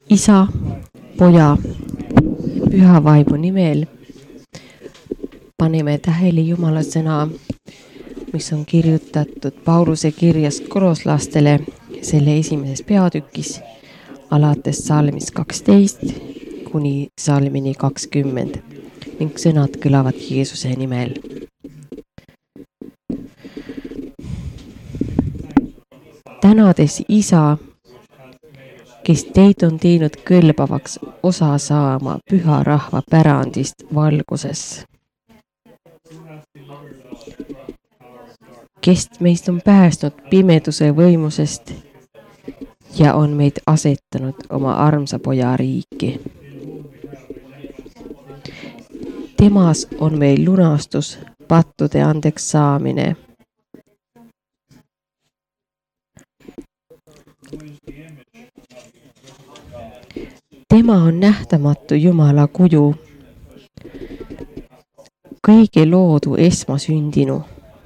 Isa, Poja, Püha Vaimu nimel paneme tähele Jumala sõna, mis on kirjutatud Pauluse kirjast Koloslastele selle esimeses peatükis alates salmist 12 kuni salmini 20 ning sõnad kõlavad Jeesuse nimel. Tänades Isa, kes teid on teinud kõlbavaks osa saama püha rahva pärandist valguses, kes meist on päästnud pimeduse võimusest ja on meid asetanud oma armsa Poja riiki. Temas on meil lunastus, pattude andeks saamine. Tema on nähtamatu Jumala kuju, kõige loodu esmasündinu.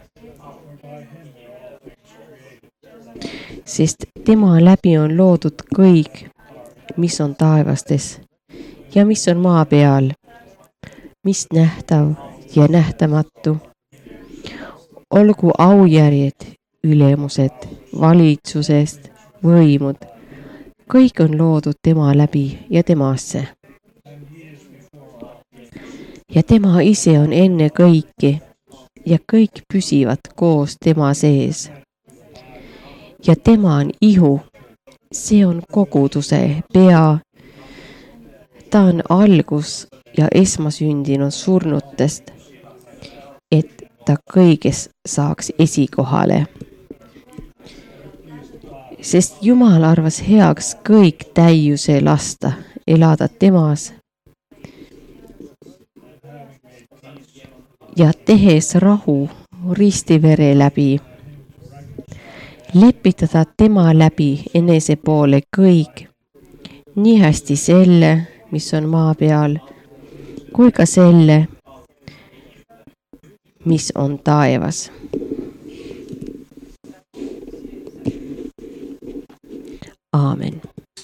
Sest tema läbi on loodud kõik, mis on taevastes ja mis on maa peal, mis nähtav ja nähtamatu. Olgu aujärjed, ülemused, valitsusest, võimud, kõik on loodud tema läbi ja temasse. Ja tema ise on enne kõike ja kõik püsivad koos tema sees. Ja tema on ihu, see on koguduse pea. Ta on algus ja esmasündinud surnutest, et ta kõiges saaks esikohale. Sest Jumal arvas heaks kõik täiuse lasta, elada temas. Ja tehes rahu ristivere läbi, lepitada tema läbi enese poole kõik, nii hästi selle, mis on maa peal, kui ka selle, mis on taevas. Aamen.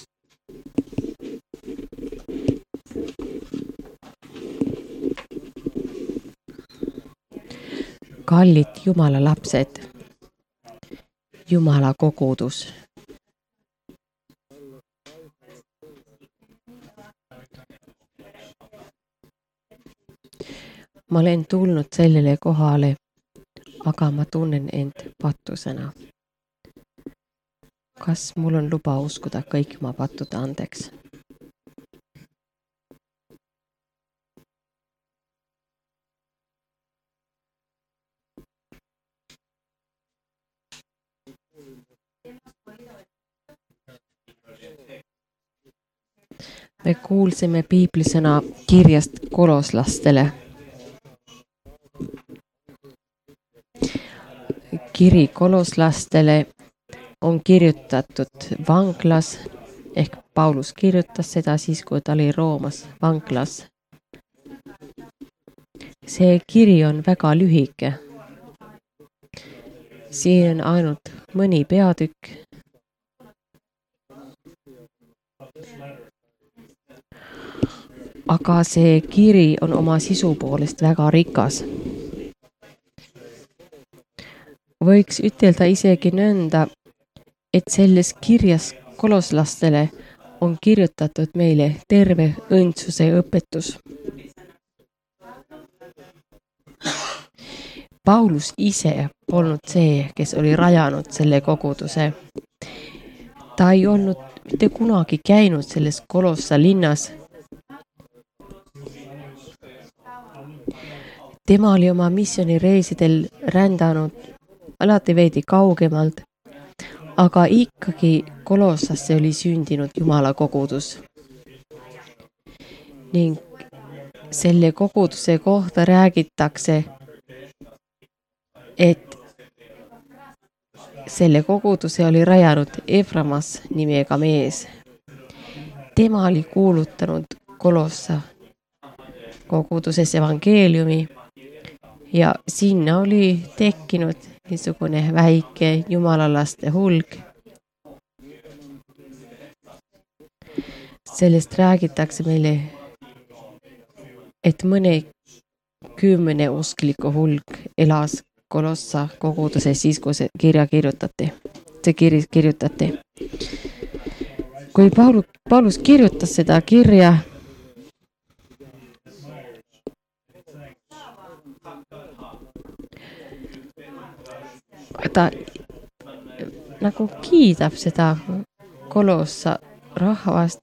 Kallid Jumala lapsed, Jumala kogudus. Ma olen tulnud sellele kohale, aga ma tunnen end patusena. Kas mul on luba uskuda kõik ma pattude andeks? Me kuulsime piiblisõna kirjast Koloslastele. Kiri Koloslastele on kirjutatud vanglas, ehk Paulus kirjutas seda siis, kui ta oli Roomas vanglas. See kiri on väga lühike. Siin on ainult mõni peatükk. Aga see kiri on oma sisu poolest väga rikas. Võiks ütelda isegi nõnda, et selles kirjas Koloslastele on kirjutatud meile terve õndsuse õpetus. Paulus ise polnud see, kes oli rajanud selle koguduse. Ta ei olnud mitte kunagi käinud selles Kolossa linnas. Tema oli oma missioonireisidel rändanud alati veidi kaugemalt, aga ikkagi Kolossasse oli sündinud Jumala kogudus. Ning selle koguduse kohta räägitakse, et selle koguduse oli rajanud Eframas nimega mees. Tema oli kuulutanud Kolossa koguduses evangeeliumi ja sinna oli tekkinud niisugune väike jumalalaste hulk. sellest räägitakse meile, et mõne 10 uskliku hulk elas Kolossa koguduses siis, kui see kirja kirjutati. Kui Paulus kirjutas seda kirja, ta nagu kiidab seda Kolossa rahvast.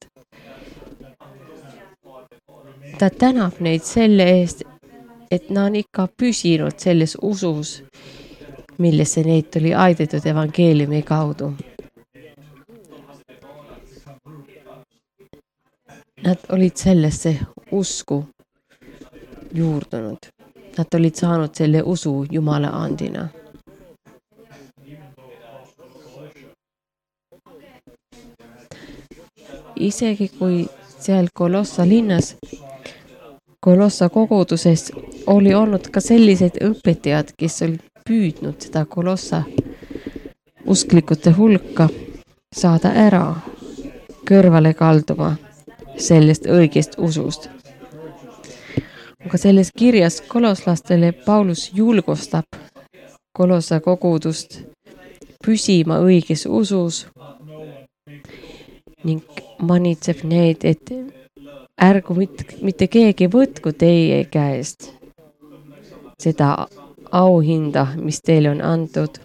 Ta tänab neid selle eest, et nad on ikka püsinud selles usus, millesse neid tuli aidatud evangeeliumi kaudu. Nad olid sellesse usku juurdunud. Nad olid saanud selle usu Jumala andina. Isegi kui seal Kolossa linnas, Kolossa koguduses oli olnud ka sellised õpetajad, kes olid püüdnud seda Kolossa usklikute hulka saada ära, kõrvale kalduma sellest õigest usust. Aga selles kirjas kolosslastele Paulus julgustab Kolossa kogudust püsima õiges usus ning manitseb neid, et ärgu mitte keegi võtku teie käest seda auhinda, mis teile on antud.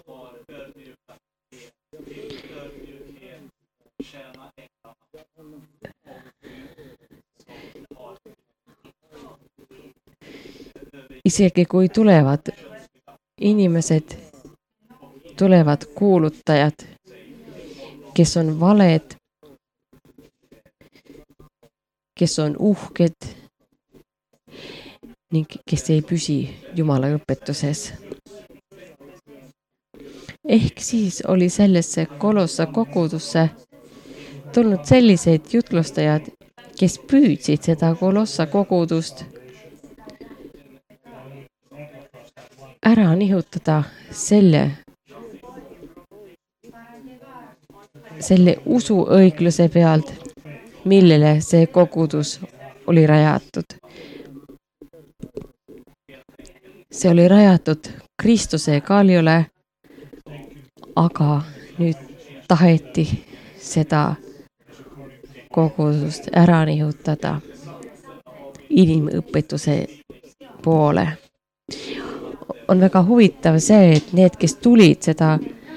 Isegi kui tulevad inimesed, tulevad kuulutajad, kes on valed, kes on uhked ning kes ei püsi Jumala õpetuses. Ehk siis oli sellesse Kolossa kogudusse tulnud sellised jutlustajad, kes püüdsid seda Kolossa kogudust ära nihutada selle usuõigluse pealt, millele see kogudus oli rajatud. See oli rajatud Kristuse kaljule, aga nüüd taheti seda kogudust ära nihutada inimõpetuse poole. On väga huvitav see, et need, kes tulid seda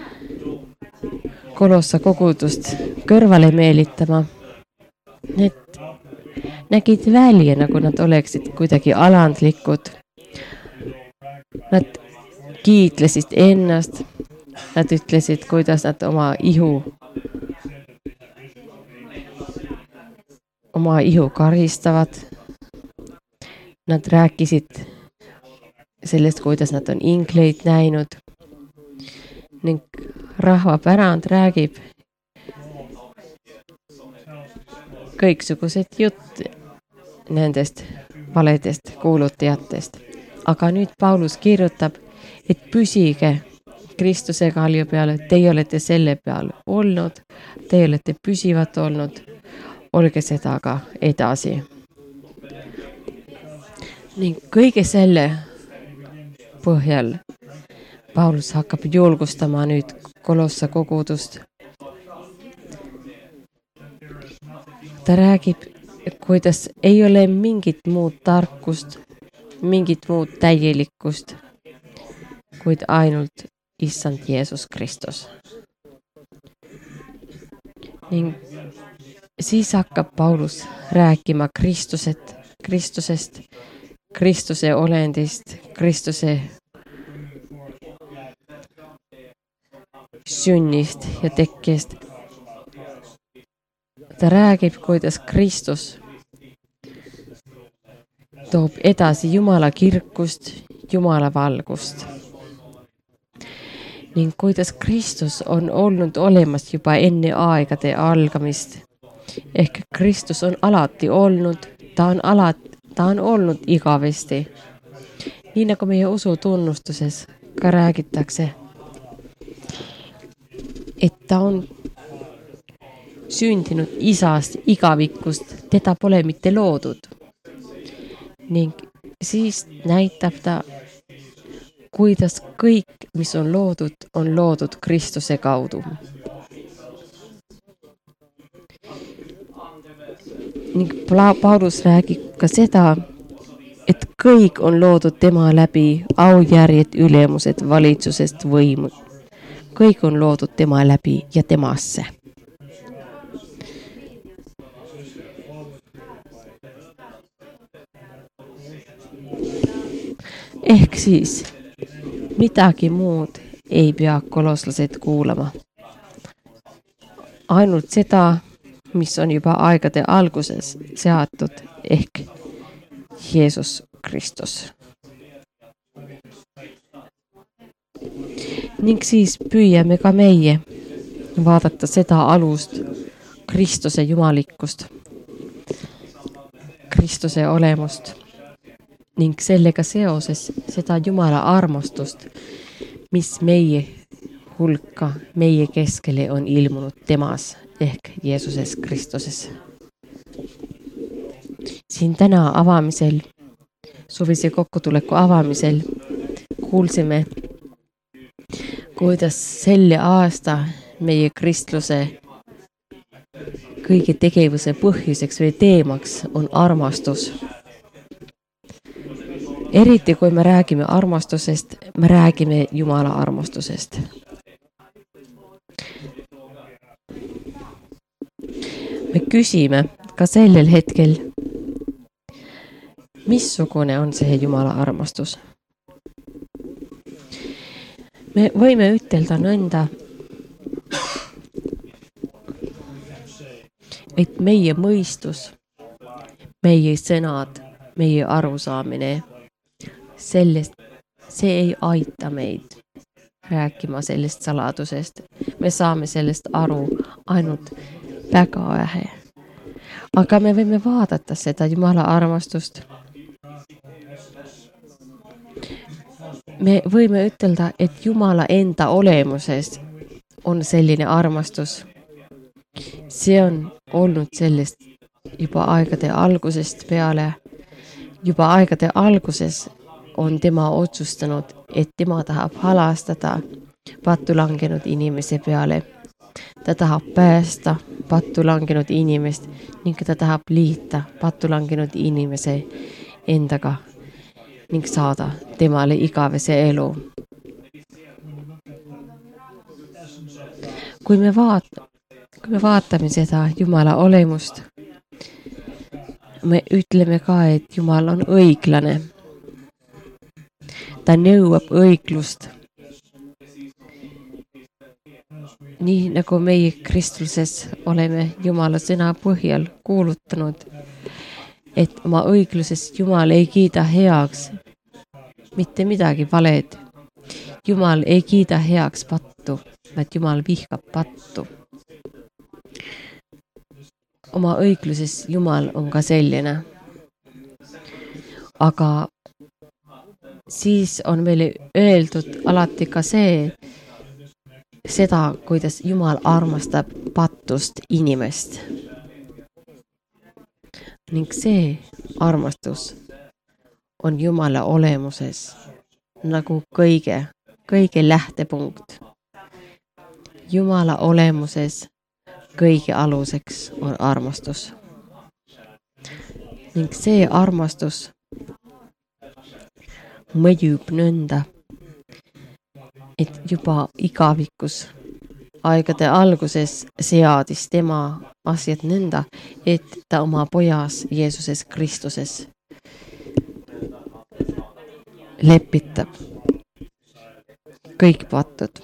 Kolossa kogudust kõrvale meelitama, need nägid välja, nagu nad oleksid kuidagi alandlikud. Nad kiitlesid ennast, nad ütlesid, kuidas nad oma ihu karistavad. Nad rääkisid sellest, kuidas nad on ingleid näinud ning rahvapärand räägib kõiksugused jutt nendest valedest kuulutajatest. Aga nüüd Paulus kirjutab, et püsige Kristuse kalju peale, teie olete selle peal olnud, teie olete püsivad olnud, olge seda ka edasi. Ning kõige selle põhjal Paulus hakkab julgustama nüüd Kolossa kogudust. Ta räägib, kuidas ei ole mingit muud tarkust, mingit muud täielikkust, kuid ainult Issand Jeesus Kristus. Ning siis hakkab Paulus rääkima Kristusest, Kristuse olendist, Kristuse sünnist ja tekkest. Ta räägib, kuidas Kristus toob edasi Jumala kirkust, Jumala valgust. Ning kuidas Kristus on olnud olemas juba enne aegade algamist. Ehk Kristus on alati olnud, ta on olnud igavesti. Nii nagu meie usu tunnustuses ka räägitakse, et ta on sündinud isast igavikust, teda pole mitte loodud. Ning siis näitab ta, kuidas kõik, mis on loodud Kristuse kaudu. Ning Paulus räägib ka seda, et kõik on loodud tema läbi, aujärjed, ülemused, valitsusest, võimud. Kõik on loodud tema läbi ja temasse. Ehk siis midagi muud ei pea koloslased kuulama. Ainult seda, mis on juba aegade alguses seatud, ehk Jeesus Kristus. Ning siis püüame ka meie vaadata seda alust, Kristuse jumalikkust, Kristuse olemust ning sellega seoses seda Jumala armastust, mis meie hulka, meie keskele on ilmunud temas ehk Jeesuses Kristuses. Siin täna avamisel, suvise kokkutuleku avamisel kuulsime, kuidas selle aasta meie kristluse kõige tegevuse põhjuseks või teemaks on armastus. Eriti kui me räägime armastusest, me räägime Jumala armastusest. Me küsime ka sellel hetkel, missugune on see Jumala armastus. Me võime ütelda nõnda, et meie mõistus, meie sõnad, meie arusaamine sellest, see ei aita meid rääkima sellest saladusest. Me saame sellest aru ainult väga vähe. Aga me võime vaadata seda Jumala armastust. Me võime ütelda, et Jumala enda olemuses on selline armastus. See on olnud sellest juba aegade algusest peale. Juba aegade alguses on tema otsustanud, et tema tahab halastada pattu langenud inimese peale. Ta tahab päästa pattu langenud inimest ning ta tahab liita pattu langenud inimese endaga ning saada temale igavese elu. Kui me vaatame seda Jumala olemust, me ütleme ka, et Jumal on õiglane. Ta nõuab õiglust. Nii nagu meie Kristuses oleme Jumala sõna põhjal kuulutanud, et oma õigluses Jumal ei kiida heaks mitte midagi valed. Jumal ei kiida heaks pattu, vaid Jumal vihkab pattu. Oma õigluses Jumal on ka selline. Aga siis on meile öeldud alati ka seda, kuidas Jumal armastab pattust inimest. Ning see armastus on Jumala olemuses nagu kõige lähtepunkt. Jumala olemuses kõige aluseks on armastus. Ning see armastus mõjub nõnda, et juba igavikus aegade alguses seadis tema asjad nõnda, et ta oma pojas Jeesuses Kristuses lepitab kõik patud.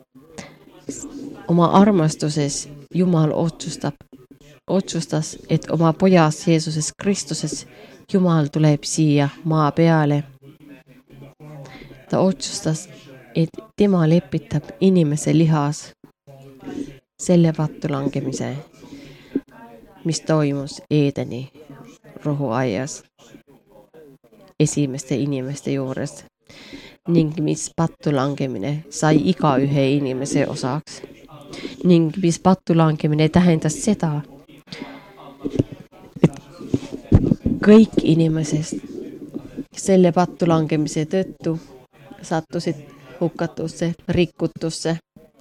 Oma armastuses Jumal otsustas, et oma pojas Jeesuses Kristuses Jumal tuleb siia maa peale. Ta otsustas, et tema lepitab inimese lihas selle pattu langemise, mis toimus Eedeni rohuaias esimeste inimeste juures ning mis pattu langemine sai igaühe inimese osaks. ning mis pattulangemine tähendas seda, et kõik inimesed selle pattulangemise tõttu sattusid hukatusse, rikutusse.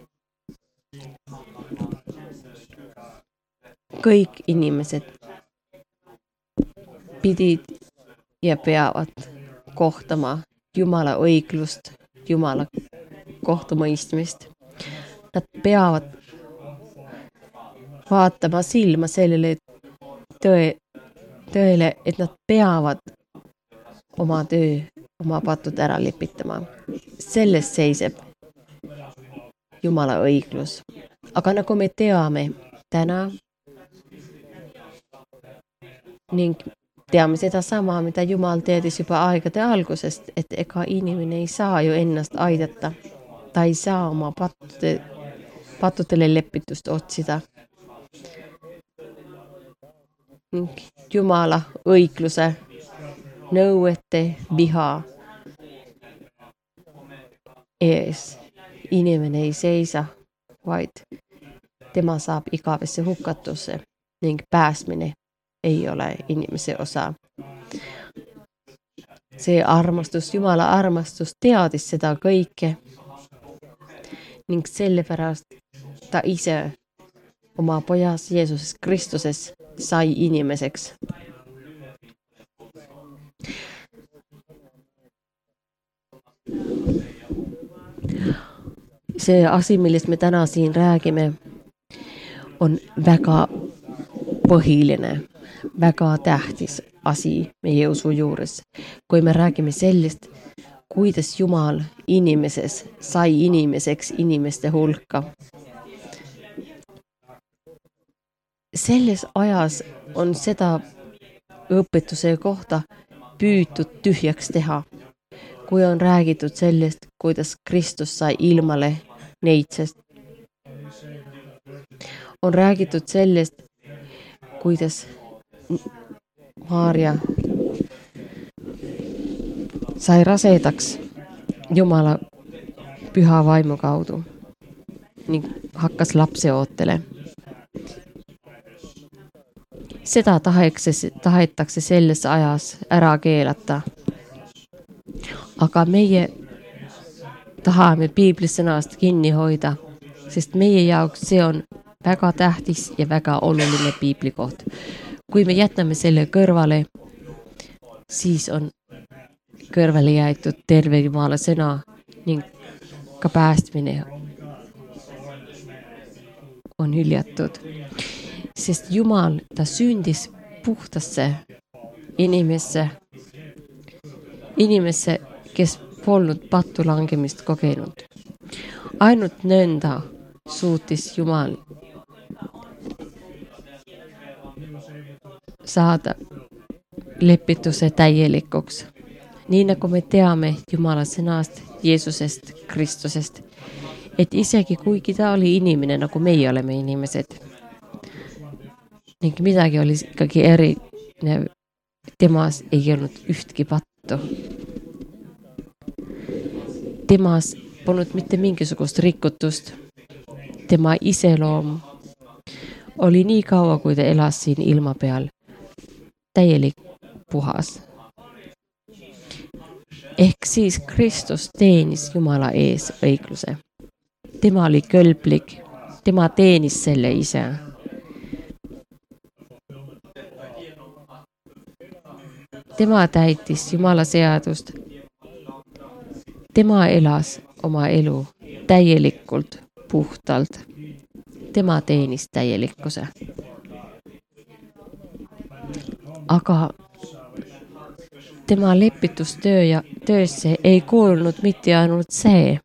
Kõik inimesed pidid ja peavad kohtama Jumala õiglust, Jumala kohtumõistmist. Nad peavad vaatama silma sellele tõele, et nad peavad oma töö, oma patud ära lepitama. Selles seiseb Jumala õiglus. Aga nagu me teame täna ning teame seda sama, mida Jumal teadis juba aegade algusest, et ega inimene ei saa ju ennast aidata. Ta ei saa oma pattudele lepitust otsida. Jumala õigluse, nõuete, viha ees inimene ei seisa, vaid tema saab igavesse hukatusse ning päästmine ei ole inimese osa. See armastus, Jumala armastus teadis seda kõike ning sellepärast ta ise oma pojas Jeesuses Kristuses sai inimeseks. See asi, millest me täna siin räägime, on väga põhiline, väga tähtis asi meie usu juures. Kui me räägime sellest, kuidas Jumal inimeses sai inimeseks inimeste hulka. Selles ajas on seda õpetuse kohta püütud tühjaks teha. Kui on räägitud sellest, kuidas Kristus sai ilmale neitsest. On räägitud sellest, kuidas Maarja sai rasedaks Jumala püha vaimu kaudu ning hakkas lapse ootele. Seda tahetakse selles ajas ära keelata. Aga meie tahame Piibli sõnast kinni hoida, sest meie jaoks see on väga tähtis ja väga oluline Piibli koht. Kui me jätame selle kõrvale, siis on kõrvale jäetud terve Jumala sõna ning ka päästmine on hüljatud. Sest Jumal, ta sündis puhtasse inimesse, kes polnud pattu langemist kogenud. Ainult nõnda suutis Jumal saada lepituse täielikuks. Nii nagu me teame Jumala sõnast, Jeesusest, Kristusest, et isegi kuigi ta oli inimene, nagu meie oleme inimesed, ning midagi oli ikkagi erinev, temas ei olnud ühtki pattu. Temas polnud mitte mingisugust rikutust. Tema iseloom oli nii kaua, kui ta elas siin ilma peal, täielik puhas. Ehk siis Kristus teenis Jumala ees õigluse. Tema oli kõlblik, tema teenis selle ise. Tema täitis Jumala seadust. Tema elas oma elu täielikult, puhtalt. Tema teenis täielikkuse. Aga tema lepitustöösse ei kuulunud mitte ainult see,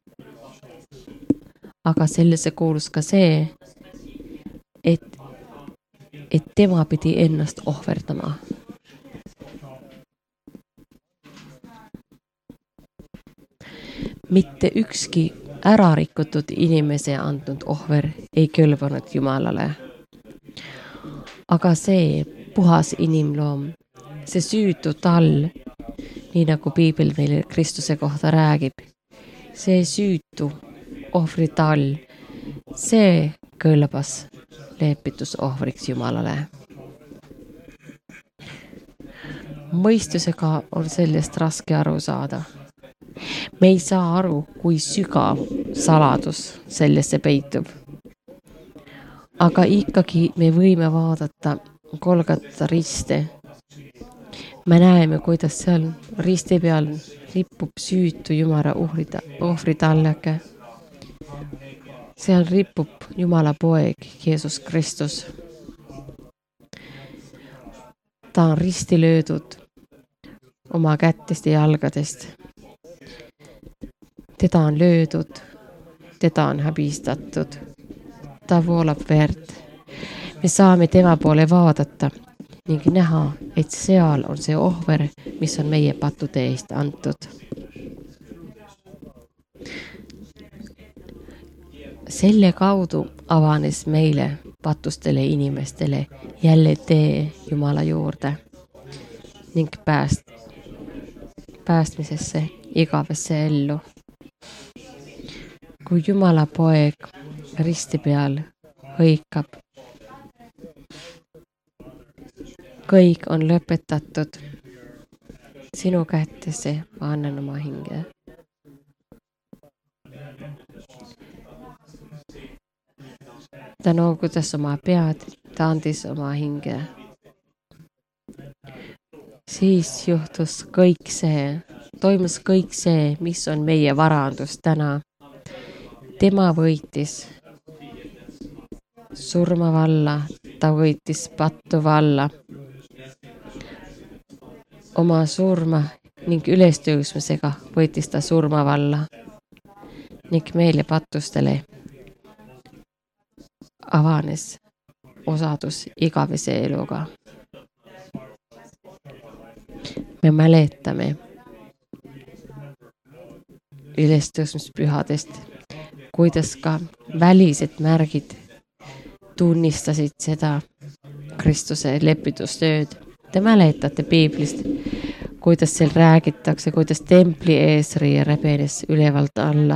aga sellesse kuulus ka see, et tema pidi ennast ohverdama. Mitte ükski ärarikutud inimese andnud ohver ei kõlvanud Jumalale. Aga see puhas inimloom, see süütu tall, nii nagu Piibel meile Kristuse kohta räägib, see süütu ohvri tall, see kõlbas lepitusohvriks Jumalale. Mõistusega on sellest raske aru saada. Me ei saa aru, kui sügav saladus sellesse peitub. Aga ikkagi me võime vaadata Golgata riste. Me näeme, kuidas seal risti peal ripub süütu Jumala ohvritalleke. Seal ripub Jumala poeg Jeesus Kristus. Ta on risti löödud oma kättest ja jalgadest. Teda on löödud, teda on häbistatud. Ta voolab verd. Me saame tema poole vaadata ning näha, et seal on see ohver, mis on meie pattude eest antud. Selle kaudu avanes meile patustele inimestele jälle tee Jumala juurde ning päästmisesse igavesse ellu. Kui Jumala poeg risti peal hõikab, kõik on lõpetatud. Sinu kätesse ma annan oma hinge. Ta noogutas oma pead, ta andis oma hinge. Siis toimus kõik see, mis on meie varandus täna. Tema võitis surma valla, ta võitis pattu valla. Oma surma ning ülestõusmisega võitis ta surma valla ning meile patustele avanes osadus igavese eluga. Me mäletame ülestõusmispühadest, kuidas ka välised märgid tunnistasid seda Kristuse lepitustööd. Te mäletate Piiblist, kuidas seal räägitakse, kuidas templi eesriie rebenes ülevalt alla.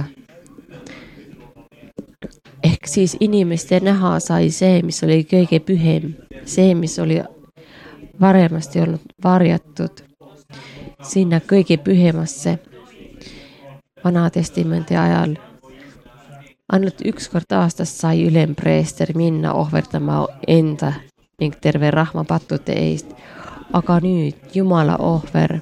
Ehk siis inimeste näha sai see, mis oli kõige pühem, see, mis oli varemasti olnud varjatud, sinna kõige pühemasse Vana Testamendi ajal. Ainult üks kord aastas sai ülempreester minna ohverdama enda ning terve rahva pattude eest. Aga nüüd Jumala ohver,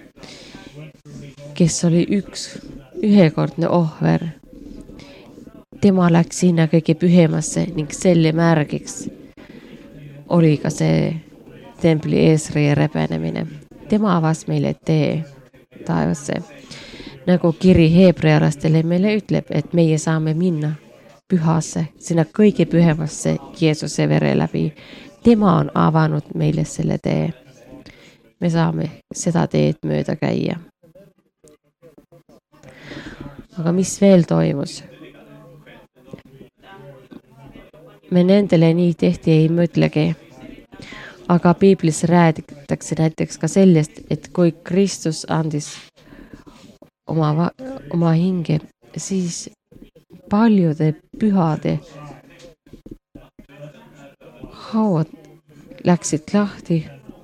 kes oli ühekordne ohver, tema läks sinna kõige pühemasse ning selle märgiks oli ka see templi eesriie rebenemine. Tema avas meile tee taevasse. Nagu kiri heebrealastele meile ütleb, et meie saame minna pühasse, sinna kõige pühemasse Jeesuse vere läbi. Tema on avanud meile selle tee. Me saame seda teed mööda käia. Aga mis veel toimus? Me nendele nii tehti ei mõtlegi. Aga Piiblis räägitakse näiteks ka sellest, et kui Kristus andis oma hinge, siis paljude pühade hauad läksid lahti.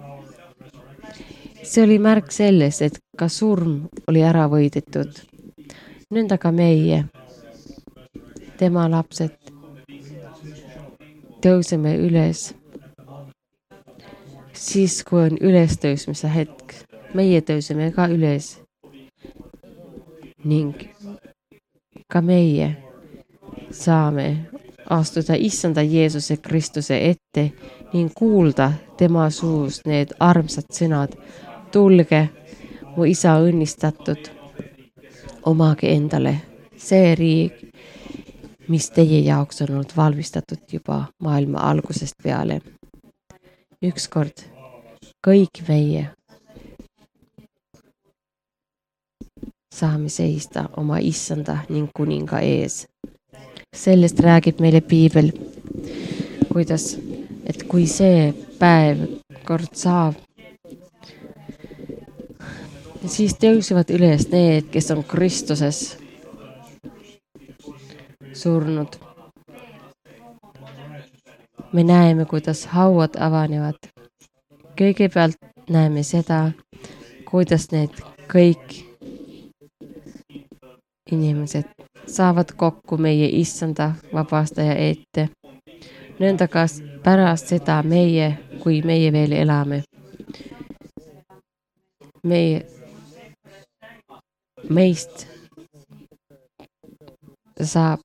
See oli märk sellest, et ka surm oli ära võidetud. Nõnda ka meie, tema lapsed, tõuseme üles. Siis, kui on ülestõusmise hetk, meie tõuseme ka üles. Ning ka meie saame astuda Issanda Jeesuse Kristuse ette ning kuulda tema suust need armsad sõnad. Tulge, mu isa õnnistatud, omage endale see riik, mis teie jaoks on olnud valmistatud juba maailma algusest peale. Ükskord kõik meie saame seista oma Issanda ning kuninga ees. Sellest räägib meile Piibel, kuidas, et kui see päev kord saab, siis tõusevad üles need, kes on Kristuses surnud. me näeme, kuidas hauad avanevad. Kõigepealt näeme seda, kuidas need kõik inimesed saavad kokku meie issanda vabastaja ette. Nõnda ka pärast seda kui meie veel elame. Meist saab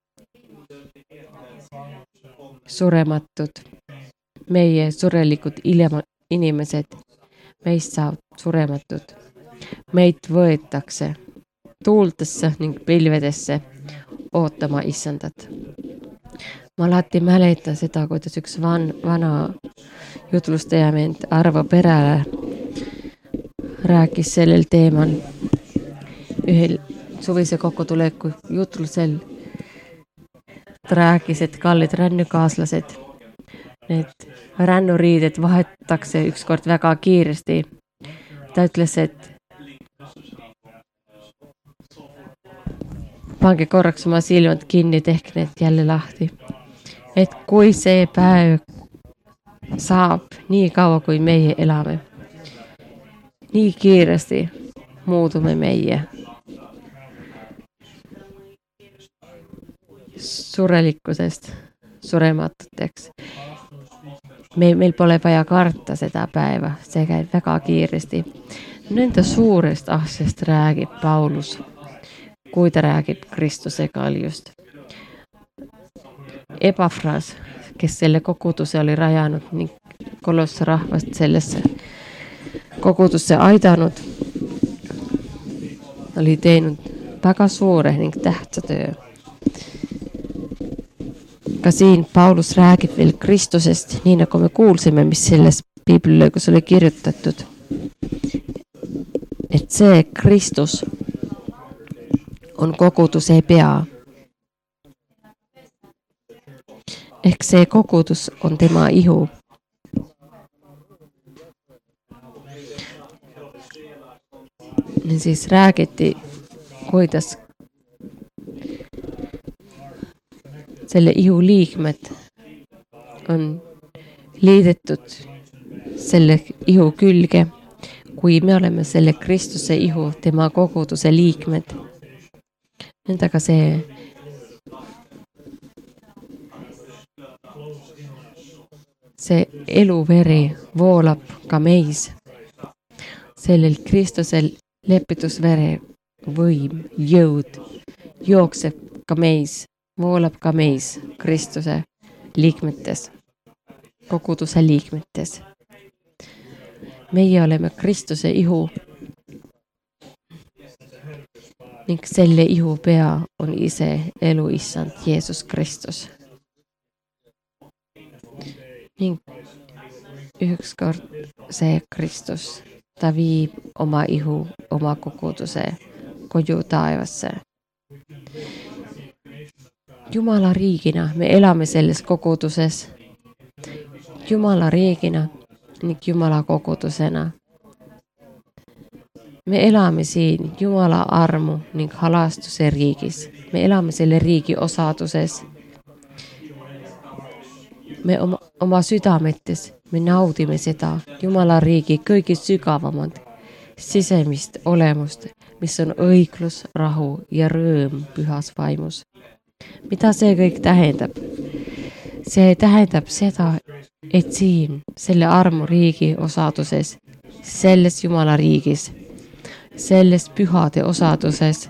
surematud. Meie surelikud inimesed, meist saab surematud. Meid võetakse tuultesse ning pilvedesse ootama issandat. Ma alati mäletan seda, kuidas üks vana jutlustaja mind Arvo Perele rääkis sellel teemal ühel suvise kokkutuleku jutlusel. Ta rääkis, et kallid rännukaaslased, need rännuriided vahetatakse ükskord väga kiiresti. Ta ütles, et pange korraks oma silmad kinni, tehke need jälle lahti. Et kui see päev saab nii kaua, kui meie elame, nii kiiresti muudume meie surelikkusest surematuteks. Meil pole vaja karta seda päeva, see käib väga kiiresti. Nende suurest asjast räägib Paulus, kui ta räägib Kristuse kaljust. Epafras, kes selle koguduse oli rajanud ning Kolosse rahvast sellesse kogudusse aidanud, oli teinud väga suure ning tähtsa töö. Ka siin Paulus räägib veel Kristusest, nii nagu me kuulsime, mis selles piiblilõigus oli kirjutatud. Et see Kristus on koguduse pea. Ehk see kogudus on tema ihu. Ja siis räägiti, kuidas selle ihu liikmed on liidetud selle ihu külge, kui me oleme selle Kristuse ihu, tema koguduse liikmed. Nendega see eluveri voolab ka meis. Sellel Kristusel lepitusvere võim, jõud jookseb ka meis, voolab ka meis Kristuse liikmetes, koguduse liikmetes. Meie oleme Kristuse ihu ning selle ihu pea on ise elu issand Jeesus Kristus. Ning ükskord see Kristus, ta viib oma ihu, oma koguduse koju taevasse. Jumala riigina me elame selles koguduses. Jumala riigina ning Jumala kogudusena. Me elame siin Jumala armu ning halastuse riigis. Me elame selle riigi osaduses. Me oma südametes, me naudime seda Jumala riigi kõige sügavamad sisemist olemust, mis on õiglus, rahu ja rõõm pühas vaimus. Mida see kõik tähendab? See tähendab seda, et siin selle armu riigi osaduses, selles Jumala riigis, selles pühade osaduses,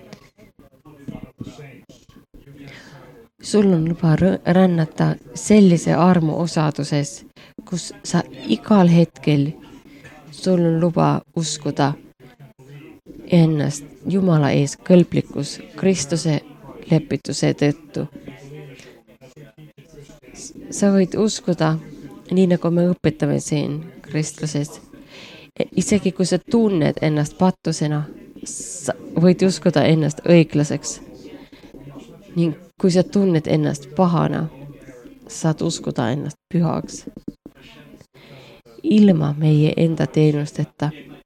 sul on luba rännata sellise armu osaduses, kus sa igal hetkel, sul on luba uskuda ennast Jumala ees kõlblikus Kristuse lepituse tõttu. Sa võid uskuda, nii nagu me õpetame siin Kristuses. Isegi kui sa tunned ennast pattusena, sa võid uskuda ennast õiglaseks. Ning kui sa tunned ennast pahana, saad uskuda ennast pühaks. Ilma meie enda teenusteta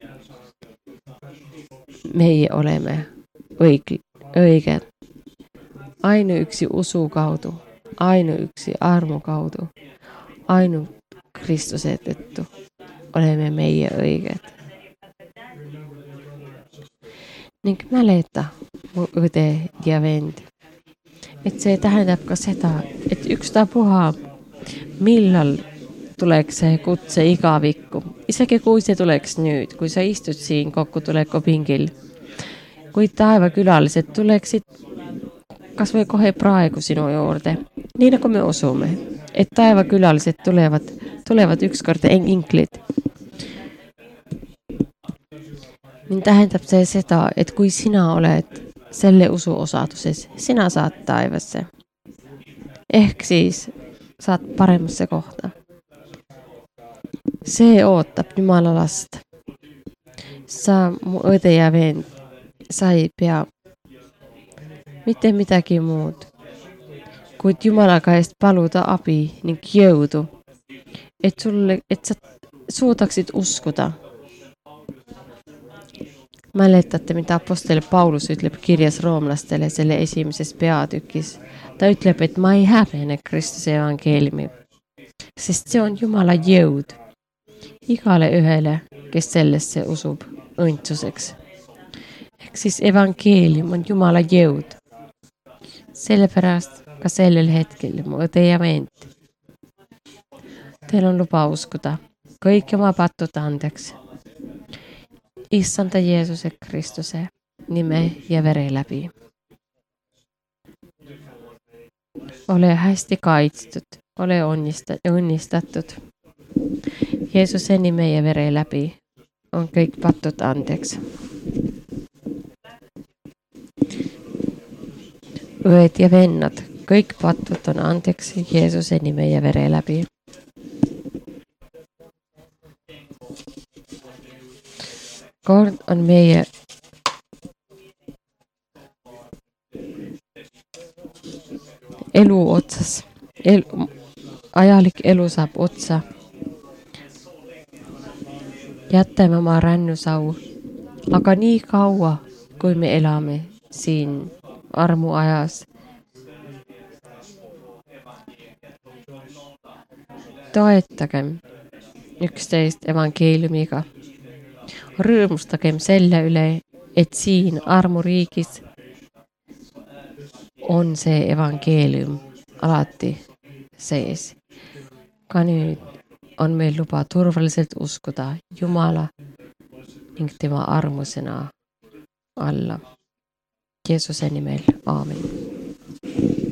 meie oleme õiged. Ainuüksi usu kaudu ainuüksi armu kaudu, ainult Kristuse tõttu oleme meie õiged. Ning mäleta, mu õde ja vend, et see tähendab ka seda, et ükstapuha, millal tuleks see kutse igavikku, isegi kui see tuleks nüüd, kui sa istud siin kokkutulekupingil, kui taevakülalised tuleksid kas või kohe praegu sinu juurde, nii nagu me usume, et taevakülalised tulevad ükskord inklid. Ning tähendab see seda, et kui sina oled selle usu osaduses, sina saad taevasse. Ehk siis saad paremasse kohta. See ootab Jumala last. Sa, mu õde ja vend, sa ei pea mitte midagi muud, kuid Jumala käest paluda abi ning jõudu, et sa suudaksid uskuda. Mäletate, mida apostel Paulus ütleb kirjas roomlastele selle esimeses peatükis. Ta ütleb, et ma ei häbene Kristuse evangeeliumi, sest see on Jumala jõud igale ühele, kes sellesse usub õndsuseks. Ehk siis evangeelium on Jumala jõud. Sellepärast ka sellel hetkel, mu õde ja vend, teil on luba uskuda kõik oma patud andeks. Issanda Jeesuse Kristuse nime ja vere läbi. Ole hästi kaitstud, ole õnnistatud. Jeesuse nime ja vere läbi on kõik patud andeks. Õed ja vennad, kõik patud on andeks Jeesuse nime ja vere läbi. Kord on meie elu otsas. Ajalik elu saab otsa. Jätame oma rännusau, aga nii kaua, kui me elame siin armuajas. Toetagem üksteist evangeeliumiga. Rõõmustagem selle üle, et siin armuriigis on see evangeelium alati sees. Ka nüüd on meil luba turvaliselt uskuda Jumala ning tema armusena alla. Jeesuse nimel, aamen.